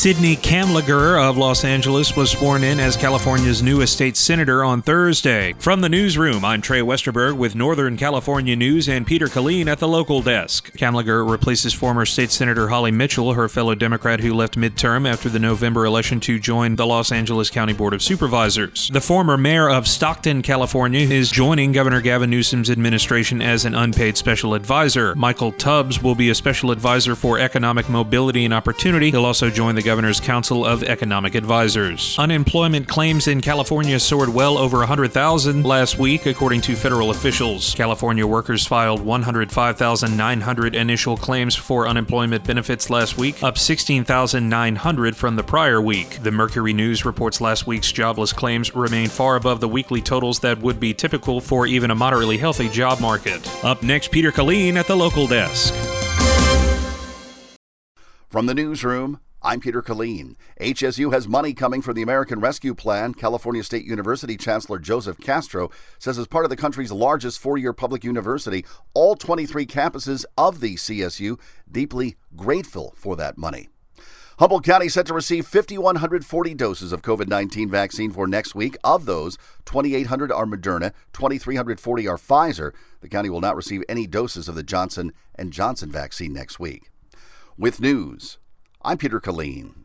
Sidney Kamlager of Los Angeles was sworn in as California's newest state senator on Thursday. From the newsroom, I'm Trey Westerberg with Northern California News and Peter Killeen at the local desk. Kamlager replaces former state senator Holly Mitchell, her fellow Democrat who left midterm after the November election to join the Los Angeles County Board of Supervisors. The former mayor of Stockton, California, is joining Governor Gavin Newsom's administration as an unpaid special advisor. Michael Tubbs will be a special advisor for economic mobility and opportunity. He'll also join the Governor's Council of Economic Advisors. Unemployment claims in California soared well over 100,000 last week, according to federal officials. California workers filed 105,900 initial claims for unemployment benefits last week, up 16,900 from the prior week. The Mercury News reports last week's jobless claims remain far above the weekly totals that would be typical for even a moderately healthy job market. Up next, Peter Killeen at the local desk. From the newsroom, I'm Peter Killeen. HSU has money coming for the American Rescue Plan. California State University Chancellor Joseph Castro says as part of the country's largest four-year public university, all 23 campuses of the CSU deeply grateful for that money. Humboldt County set to receive 5,140 doses of COVID-19 vaccine for next week. Of those, 2,800 are Moderna, 2,340 are Pfizer. The county will not receive any doses of the Johnson & Johnson vaccine next week. With news, I'm Peter Killeen.